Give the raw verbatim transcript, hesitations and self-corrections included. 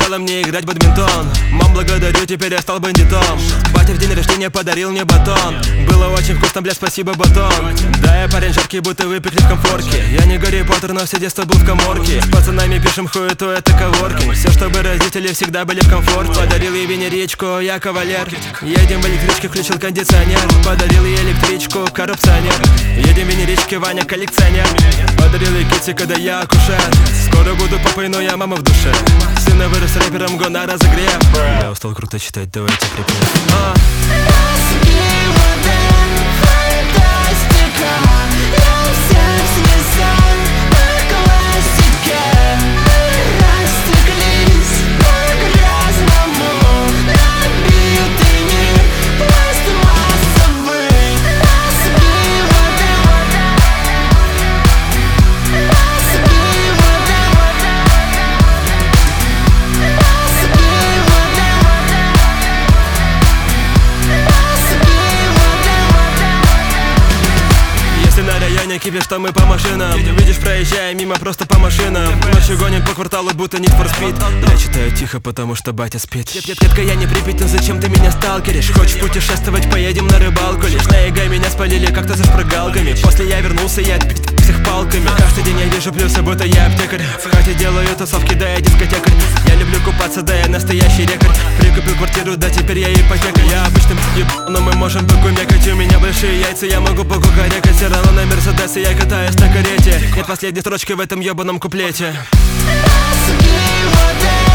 запрещала мне играть в бадминтон. Мам, благодарю, теперь я стал бандитом. Батя в день рождения подарил мне батон. Было очень вкусно, бля, спасибо, батон. Да, я парень жаркий, будто выпекли в комфорке. Я не Гарри Поттер, но все детство был в каморке. С пацанами пишем хуету, это коворкинг. Все, чтобы родители всегда были в комфорте. Подарил ей венеричку, я кавалер. Едем в электричке, включил кондиционер. Подарил ей электричку, коррупционер. Едем в венеричке, Ваня коллекционер. Подарил ей китти, когда я акушер. Скоро буду папой, но я мама в душе. Сына вырос рэпером, го на разогрев. Я устал круто читать, давайте припев. а. Кипишь, что мы по машинам. Видишь, проезжая мимо просто по машинам. Ночью гоним по кварталу, будто Need for Speed. Я читаю тихо, потому что батя спит. Детка, я не Припять, зачем ты меня сталкеришь? Хочешь путешествовать, поедем на рыбалку. Лишь на ЕГЭ меня спалили как-то за шпрыгалками. После я вернулся, я отпить всех палками. Каждый день я вижу плюсы, будто я аптекарь. В хате делаю тусовки, да я дискотекарь. Я люблю купаться, да я настоящий рекорд. Прикупил квартиру, да теперь я ипотека. Я обычным еб, но мы можем покумекать. У меня большие яйца, я могу покукарекать. Все равно на Мерседесе я катаюсь на карете. Нет последней строчки в этом ебаном куплете.